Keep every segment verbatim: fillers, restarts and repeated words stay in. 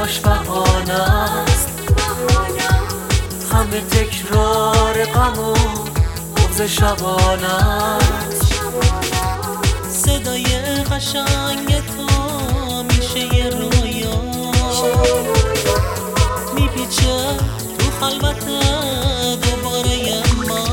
همش بهانه است، همه تکرار غم و بغض شبانه است. صدای قشنگ تو میشه یه رویا، میپیچه تو خلوت دوباره ما.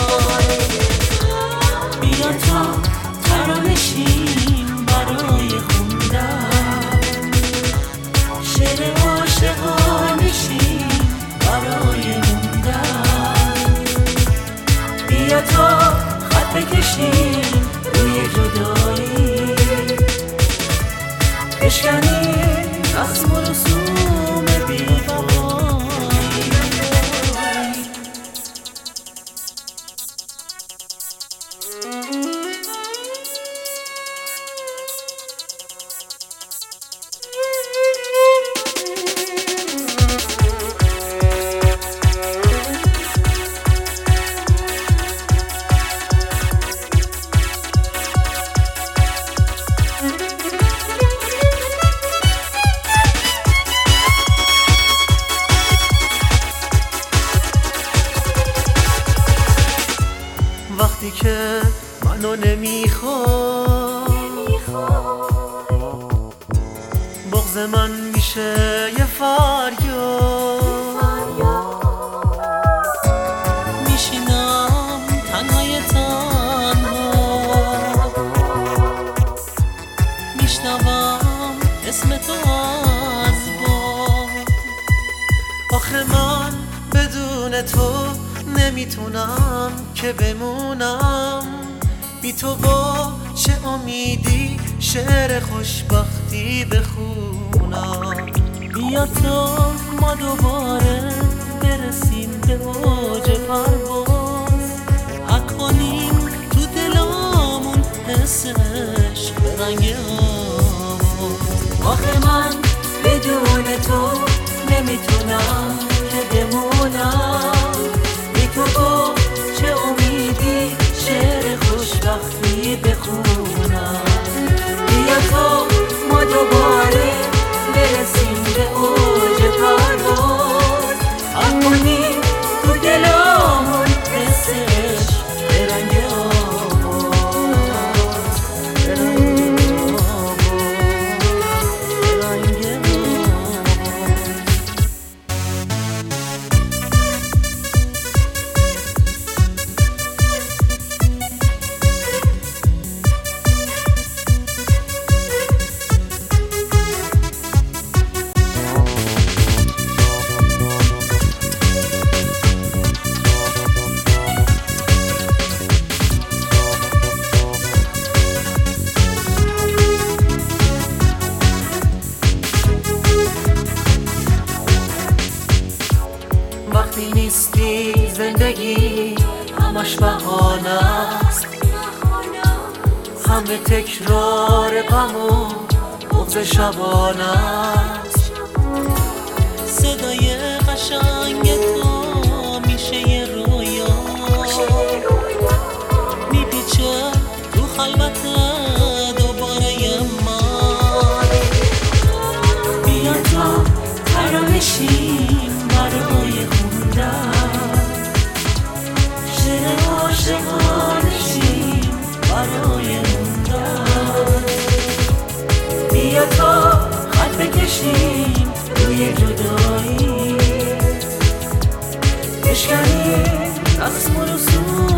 بیا تا ترانشیم برای خوندن، شعر عاشقانشیم برای موندن. بیا تا خط بکشیم روی جدایی، بشکنیم رسم و رسوم بی‌وفایی. وقتی که منو نمیخواد، بغض من میشه یه فریاد. میشینم تنهای تنها، میشنوم اسم تو از باد. آخه من بدون تو نمیتونم که بمونم، بی تو با چه امیدی شعر خوشبختی بخونم. بیا تا ما دوباره برسیم به اوج پرواز، حق کنیم تو دلامون حس عشق به رنگ آواز. آخه من بدون تو نمیتونم که بمونم، بی تو با چه امیدی شعر خوشبختی بخونم. بیا تا ما دوباره برسیم به اوج پرواز، حق کنیم تو دلامون حس عشق به رنگ آواز، به رنگ آواز، به رنگ آواز. وقتی نیستی زندگی همش بهانه است، همه تکرار غم و بغض شبانه است. صدای قشنگ تو میشه یه رویا، میپیچه تو خلوت دوباره ما. بیا تا ترانشیم برای خوندن، شعر عاشقانشیم برای موندن. بیا تا خط بکشیم روی جدایی، بشکنیم رسم و رسوم